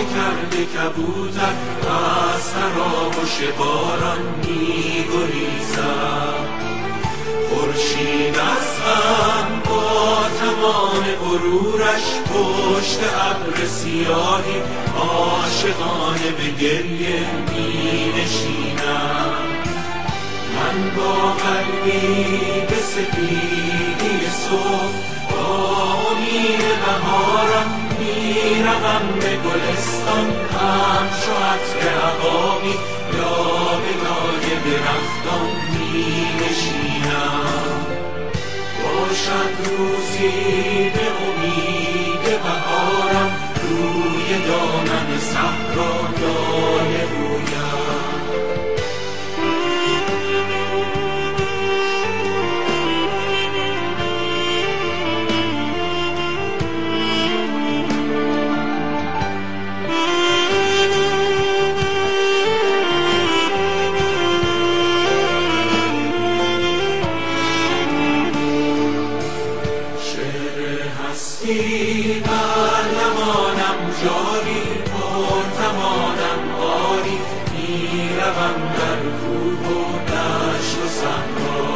کرده کبوتر از تراوش باران می‌گریزد. خورشید از غم با تمام غرورش پشت ابر سیاهی عاشقانه به گریه می‌نشیند. من با قلبی به سپیدی صبح با امید بهارم میروم به گلستان، همچو عطر عقاقی لابه‌لای درختان می‌نشینم. باشد روزی به امید بهارم روی دامن صحرا لاله رویم. بر لبانم جاری پرتمانم آری، میروم در کوه و دشت و صحرا.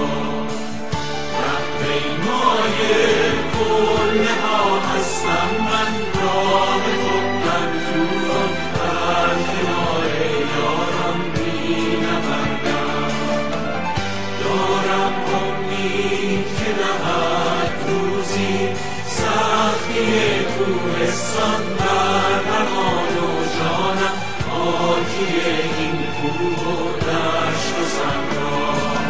رهپیمای قله ها هستم من، راه خود در طوفان در کنار یاران مینوردم. دارم امید که دهد روزی سختی کوهستان بر روان و جانم، آکی این کوه و دشت و صحرا.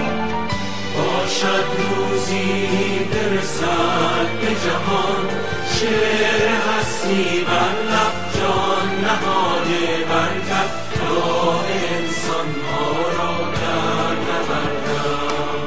باشد روزی برسد به جهان شعر هستی بر لب، جان نهاده بر کف راه انسان ها را در نوردم.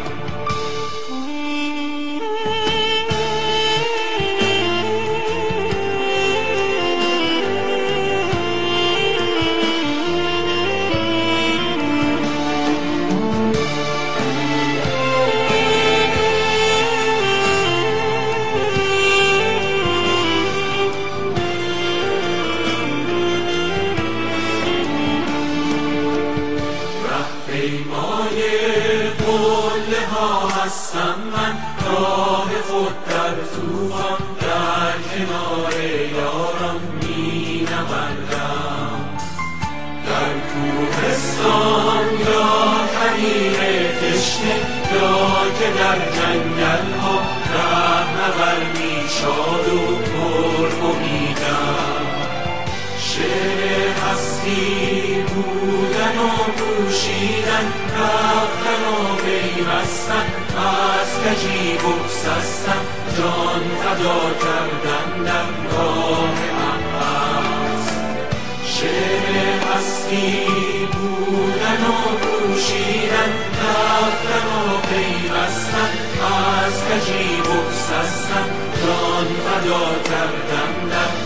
پیمای قله ها هستم من، راه خود در طوفان در کنار یاران مینوردم. در کوهستان یا کویر تشنه، یا که در جنگل ها رهنوردی شاد و پرامیدم. شعر هستی بودن و پوشیدن، رفتن و پیوستن، از کجی بگسستن، جان فدا کردن در راه عباس. شعر هستی بودن و پوشیدن، رفتن و پیوستن، از کجی بگسستن، جان فدا کردن